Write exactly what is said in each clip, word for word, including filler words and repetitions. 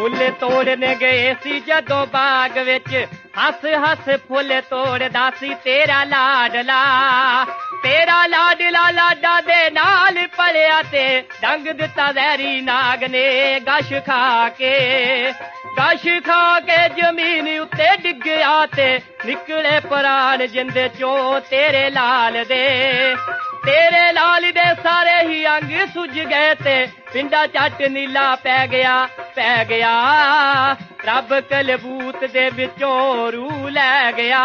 Full तोड़ने गए सी जदों बाग विच हस हस फुल तोड़दा सी तेरा लाडला तेरा लाडला लाडा दे नाल पलिया ते डंग दिता जहरी नाग ने गश खा के गश खा के जमीन उत्ते डिग्या ते निकले प्राण जिंदे चो तेरे लाल दे तेरे लाल दे सारे ही अंग सुज गए ते पिंडा चट नीला पै गया पै गया रब कलबूत दे विचों रूह लै गया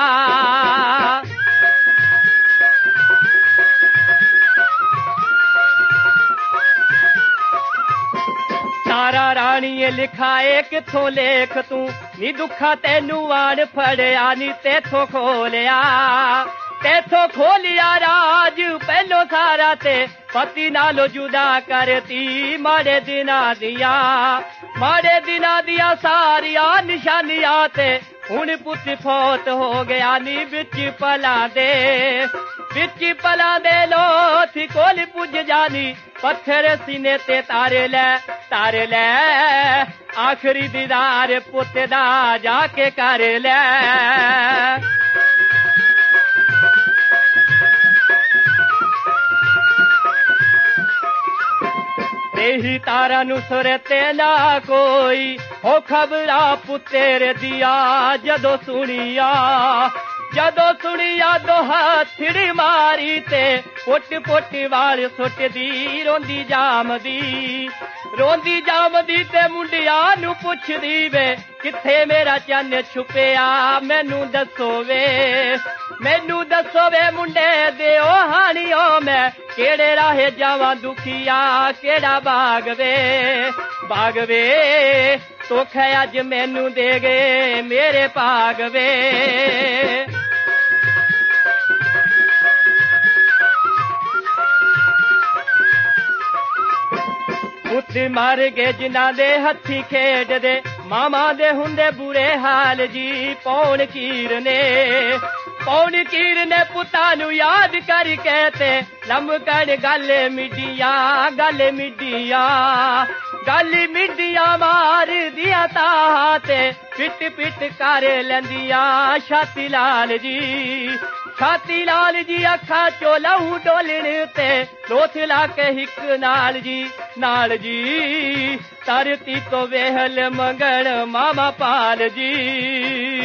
तारा राणीए लिखाए किथों लेख तू नी दुखा तेनू आन फड़िया नी तेथों खोलिया तेथों खोलिया राज पहलो सारा ते पति नालो जुदा करती माड़े दिना दिया माड़े दिना दिया सारिया निशानिया ते हुण पुत फौत हो गया नी बिच पला दे बिच पला दे लोथ कोल पुज जानी पत्थर सीने ते तारे लै तारे लै आखरी दीदार पुत दा जाके कर लै तेही तारा नु सुरते ना कोई हो खबरा पुत्तेर दिया जदों सुनिया जदों सुनिया दो हथड़ी मारी ते पुट पुट वाल सुट दी रोंदी जामदी रोंदी जामदी ते मुंडिया नु पुछदी वे किथे मेरा चन्न छुपिया मैनू दसो वे मैनू दसो वे मुंडे दिओ हानियो मैं केड़े राहे जावां दुखिया केड़ा बाग वे बाग वे तोख अज मैनू दे गए मेरे भाग वे पुत मर गए जिन्हां दे हथी खेड दे मामा दे हुंदे बुरे हाल जी पौन कीर ने पौन कीर ने पुता नू याद करके ते लमकण गल मिडिया गल मिडिया गल मिडिया मार दिया ताते पिट पिट कर लंदिया छाती लाल जी छाती लाल जी अखा चो लहू डोलण ते लोथ ला के हिक नाल जी नाल जी तरती तो वेहल मंगण मामा पाल जी।